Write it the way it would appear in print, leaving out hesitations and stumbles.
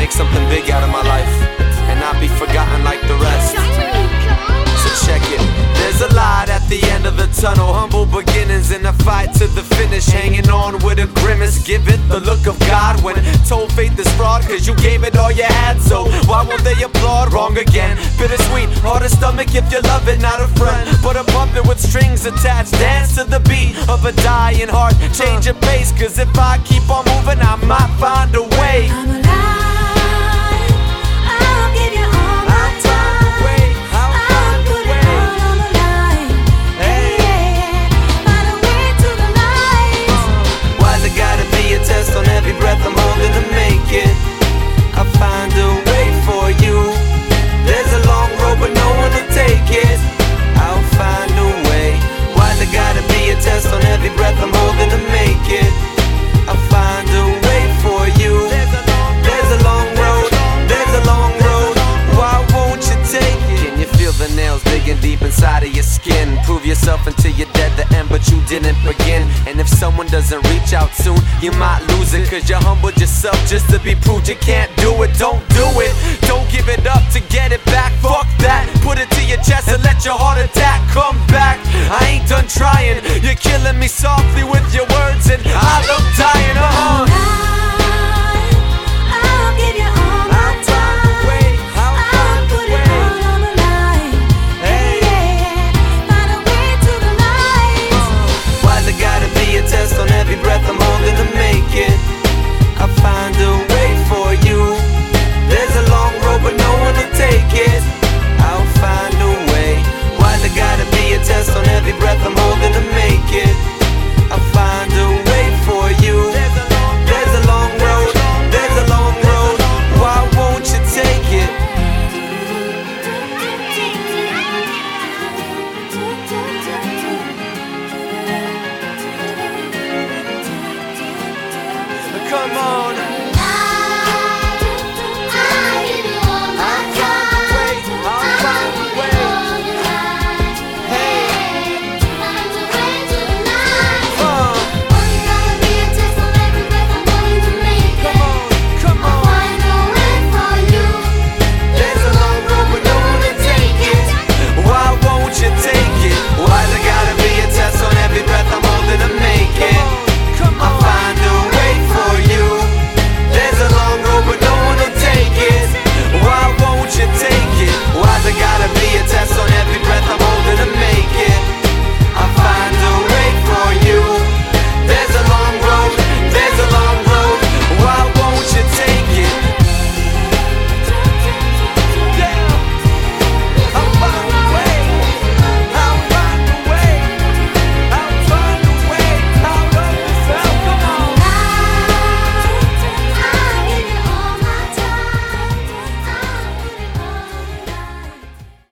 make something big out of my life and not be forgotten like the rest. So check it. There's a light at the end of the tunnel, humble beginnings in a fight to the finish, hanging on with a grimace. Give it the look of God when told faith is fraud, cause you gave it all you had. So why won't they applaud? Wrong again. Bittersweet, hard to stomach if you love it, not a friend, but a puppet with strings attached. Dance to the beat of a dying heart, change your pace, cause if I keep on moving I might find a way. I'm alive, I'll give you all my time. I'll put it all on the line. Hey, yeah, find a way to the light. Why's it gotta be a test on every breath I'm holding to make it? I'll find a way for you. There's a long road but no one will take it. I'll find a way. Why's it gotta be a test on every breath I'm holding to make it? I'll find a way for you. There's a long road, there's a long road. Why won't you take it? Can you feel the nails digging deep inside of your skin? Prove yourself until you're dead the end, but you didn't begin. And if someone doesn't reach out soon, you might lose it, cause you humbled yourself just to be proved you can't do it. Don't do it, don't give it up to get it back. Fuck that, put it to your chest and let your heart attack come back. I ain't done trying, you're killing me softly with your words, and I look dying. I'm alive, I'll give you all my time. I'll put it all on the line. Hey, yeah, find a way to the light. Why's it gotta be a test on every breath I'm holding to make it? I'll find a way for you. There's a long road but no one will take it. I'll find a way. Why's it gotta be a test on every breath I'm holding to make it? I'll find a way for you. There's a long road, there's a long road. Why won't you take it? Come on.